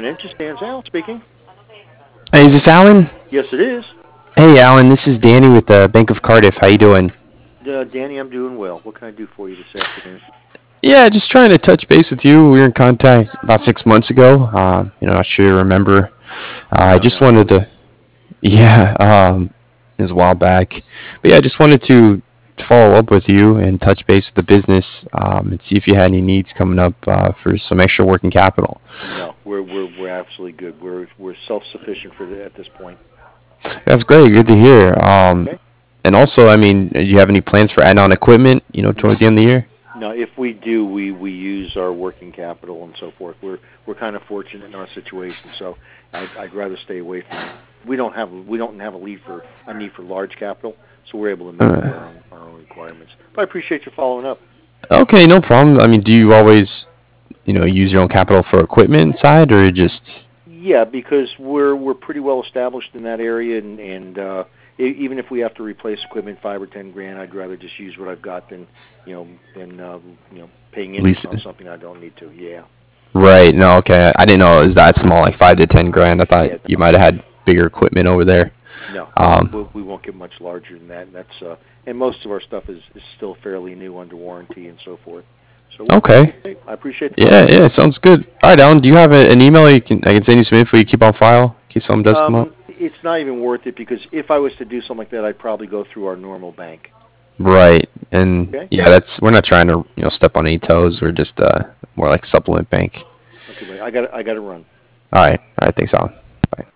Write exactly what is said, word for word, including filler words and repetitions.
minute. Just stands Alan speaking. Hey, is this Alan? Yes, it is. Hey, Alan, this is Danny with the Bank of Cardiff. How you doing? Uh, Danny, I'm doing well. What can I do for you this afternoon? Yeah, just trying to touch base with you. We were in contact about six months ago. Uh, you know, not sure you remember. Uh, I No, just not wanted really. to, yeah, um, it was a while back. But yeah, I just wanted to follow up with you and touch base with the business um, and see if you had any needs coming up uh, for some extra working capital. No, we're we're we're absolutely good. We're we're self-sufficient for the, at this point. That's great. Good to hear. Um, Okay. and also, I mean, do you have any plans for adding on equipment, you know, No, towards the end of the year? no. If we do, we we use our working capital and so forth. We're we're kind of fortunate in our situation, so I'd, I'd rather stay away from. We don't have we don't have a need for a need for large capital, so we're able to meet Uh, our own our own requirements. But I appreciate you following up. okay, no problem. I mean, do you always, you know, use your own capital for equipment side, or just? Yeah, because we're we're pretty well established in that area, and and uh, e- even if we have to replace equipment, five or ten grand, I'd rather just use what I've got than you know than uh, you know paying interest Least, on something I don't need to. Yeah, right? No, okay. I didn't know it was that small, like five to ten grand. I thought yeah, you no, might have had bigger equipment over there. no, no, we Um, we we won't get much larger than that. And that's uh, and most of our stuff is is still fairly new under warranty and so forth. So we're good. okay. Okay, I appreciate the Yeah, follow up. yeah, sounds good. All right, Alan, do you have a, an email you can I can send you some info you keep on file in case something does come up? Um, it's not even worth it because if I was to do something like that, I'd probably go through our normal bank. Right, and Okay. yeah, that's we're not trying to you know step on any toes. We're just uh more like supplement bank. Okay, but I got I got to run. All right, all right, thanks, Alan.